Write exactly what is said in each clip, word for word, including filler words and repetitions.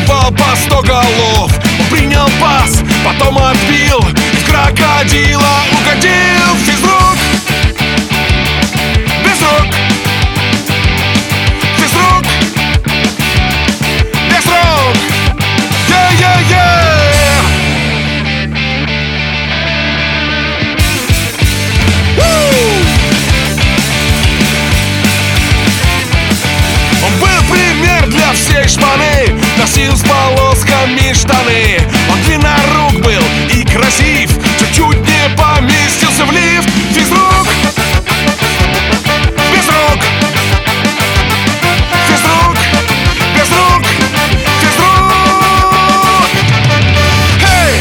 упал по сто голов. Он принял пас, потом отбил, в крокодила угодил. Физрук без рук, физрук без рук. Е-е-е! Всей шпаны носил с полосками штаны. Он длиннорук был и красив, чуть-чуть не поместился в лифт. Физрук без рук, физрук без рук, физрук. Эй!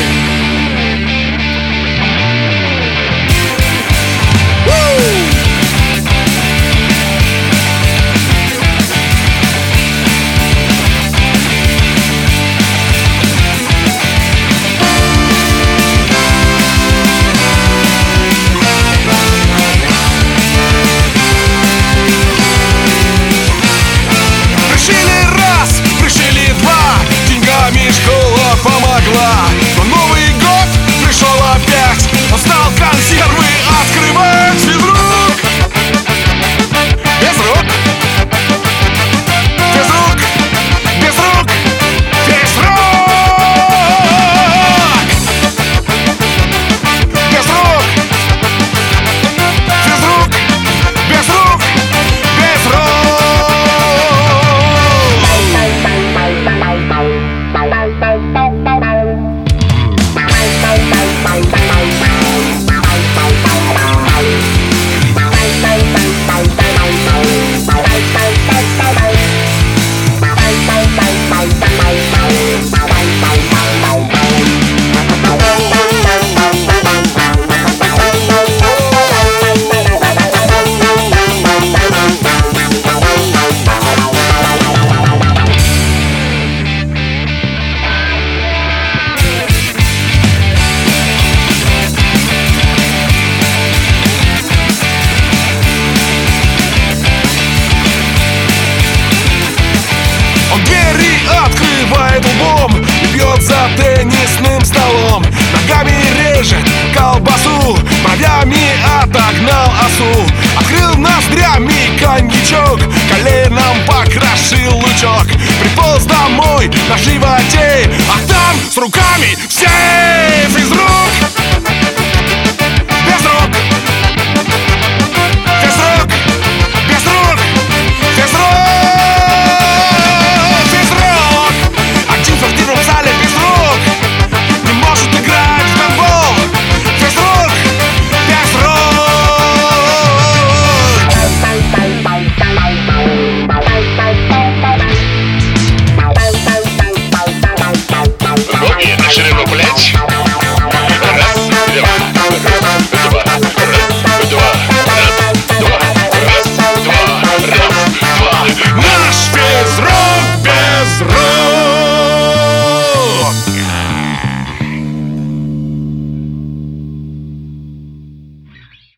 Школа помогла, но Новый год пришел опять. Он стал консервы открывать. Физрук без рук, физрук без рук, физрук без рук, физрук без рук, без рук. За теннисным столом ногами режет колбасу, бровями отогнал осу, открыл ноздрями коньячок, коленом покрошил лучок, приполз домой на животе, а там с руками все. Физрук